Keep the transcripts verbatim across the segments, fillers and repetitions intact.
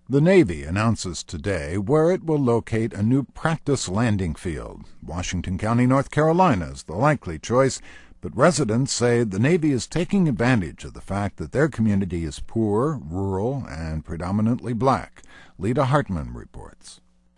The Navy announces today where it will locate a new practice landing field. Washington County, North Carolina is the likely choice, but residents say the Navy is taking advantage of the fact that their community is poor, rural, and predominantly black. Lita Hartman reports.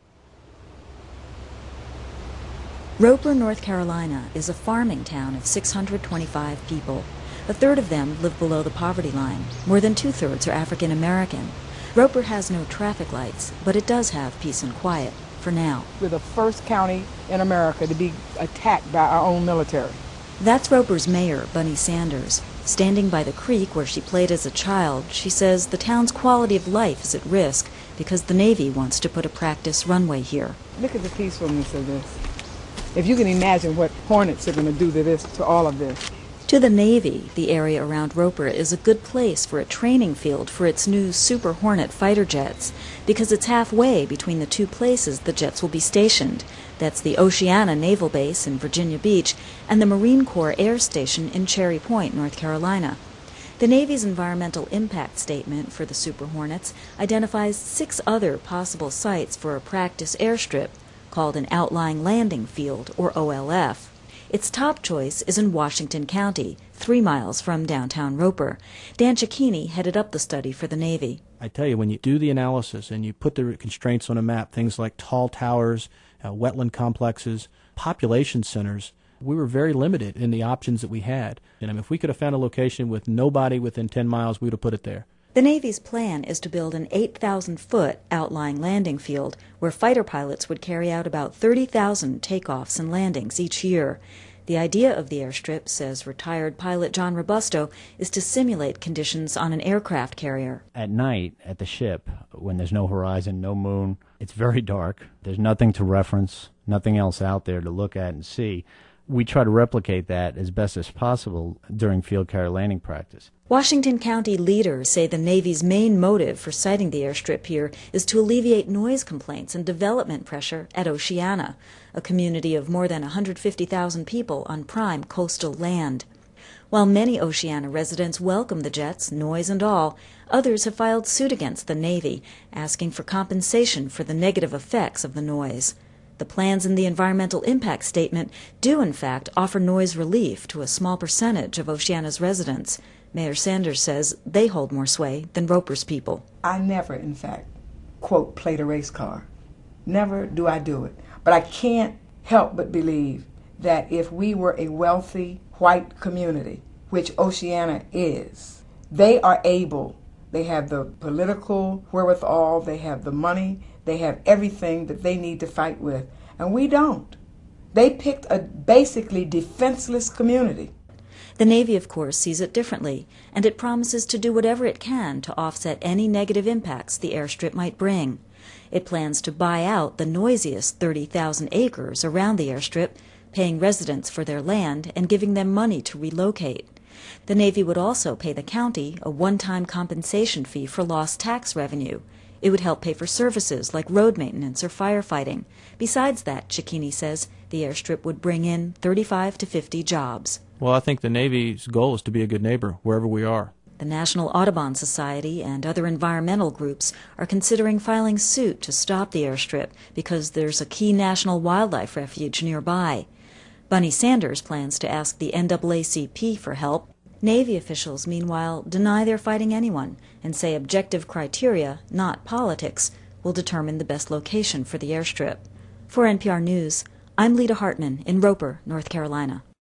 Roper, North Carolina is a farming town of six hundred twenty-five people. A third of them live below the poverty line. More than two-thirds are African American. Roper has no traffic lights, but it does have peace and quiet, for now. We're the first county in America to be attacked by our own military. That's Roper's mayor, Bunny Sanders. Standing by the creek where she played as a child, she says the town's quality of life is at risk because the Navy wants to put a practice runway here. Look at the peacefulness of this. If you can imagine what Hornets are going to do to this, to all of this. To the Navy, the area around Roper is a good place for a training field for its new Super Hornet fighter jets, because it's halfway between the two places the jets will be stationed. That's the Oceana Naval Base in Virginia Beach and the Marine Corps Air Station in Cherry Point, North Carolina. The Navy's environmental impact statement for the Super Hornets identifies six other possible sites for a practice airstrip, called an Outlying Landing Field, or O L F. Its top choice is in Washington County, three miles from downtown Roper. Dan Cicchini headed up the study for the Navy. I tell you, when you do the analysis and you put the constraints on a map, things like tall towers, uh, wetland complexes, population centers, we were very limited in the options that we had. And I mean, if we could have found a location with nobody within ten miles, we would have put it there. The Navy's plan is to build an eight thousand foot outlying landing field where fighter pilots would carry out about thirty thousand takeoffs and landings each year. The idea of the airstrip, says retired pilot John Robusto, is to simulate conditions on an aircraft carrier. At night, at the ship, when there's no horizon, no moon, it's very dark. There's nothing to reference, nothing else out there to look at and see. We try to replicate that as best as possible during field carrier landing practice. Washington County leaders say the Navy's main motive for siting the airstrip here is to alleviate noise complaints and development pressure at Oceana, a community of more than one hundred fifty thousand people on prime coastal land. While many Oceana residents welcome the jets, noise and all, others have filed suit against the Navy, asking for compensation for the negative effects of the noise. The plans in the environmental impact statement do, in fact, offer noise relief to a small percentage of Oceana's residents. Mayor Sanders says they hold more sway than Roper's people. I never, in fact, quote, played a race car. Never do I do it. But I can't help but believe that if we were a wealthy white community, which Oceana is, they are able, they have the political wherewithal, they have the money, they have everything that they need to fight with, and we don't. They picked a basically defenseless community. The Navy, of course, sees it differently, and it promises to do whatever it can to offset any negative impacts the airstrip might bring. It plans to buy out the noisiest thirty thousand acres around the airstrip, paying residents for their land and giving them money to relocate. The Navy would also pay the county a one-time compensation fee for lost tax revenue. It would help pay for services like road maintenance or firefighting. Besides that, Cicchini says, the airstrip would bring in thirty-five to fifty jobs. Well, I think the Navy's goal is to be a good neighbor wherever we are. The National Audubon Society and other environmental groups are considering filing suit to stop the airstrip because there's a key national wildlife refuge nearby. Bunny Sanders plans to ask the N double A C P for help. Navy officials, meanwhile, deny they're fighting anyone and say objective criteria, not politics, will determine the best location for the airstrip. For N P R News, I'm Lita Hartman in Roper, North Carolina.